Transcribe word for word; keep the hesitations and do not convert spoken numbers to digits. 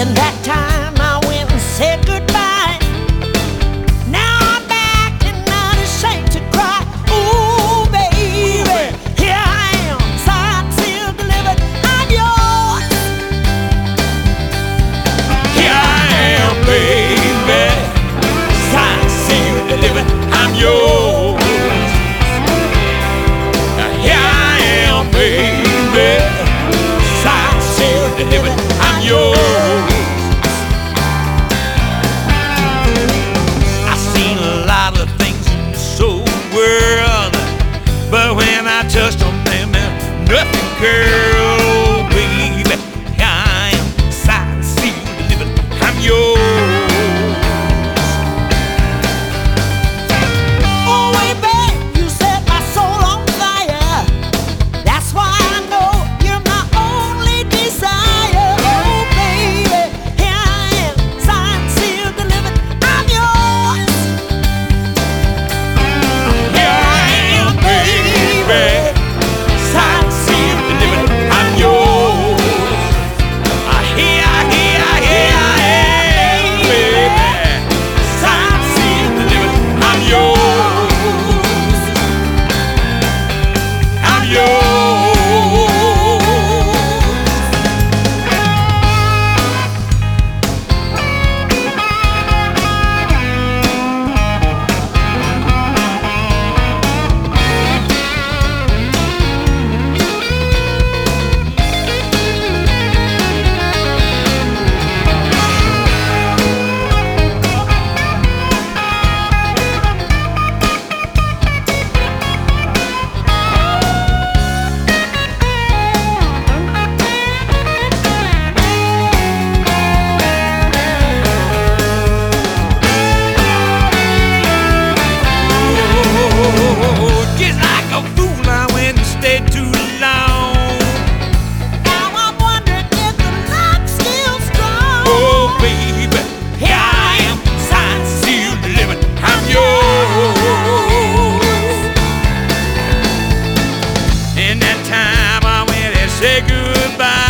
And that time I went and said goodbye. Now I'm back and not ashamed to cry. Ooh, baby, here I am, signed, sealed, delivered. I'm yours. Here I am, baby, signed, sealed, delivered. I'm yours. Here I am, baby, signed, sealed, delivered. I'm yours. I've seen a lot of things in this old world, but when I touched on them, nothing, girl. Oh, baby, here I am, signed, sealed, delivered. I'm yours. Oh, way back, you set my soul on fire. That's why I know you're my only desire. Oh, baby, here I am, signed, sealed, delivered. I'm yours. Here I am, baby, signed, sealed, delivered. I'm yours. Ah, here, here, here I am, baby, signed, sealed, delivered. I'm yours. I'm yours. Just like a fool, I went and stayed too long. Now I'm wondering if the lock's still strong. Oh, baby, here I am, signed, sealed, delivered. I'm yours. And that time I went and said goodbye.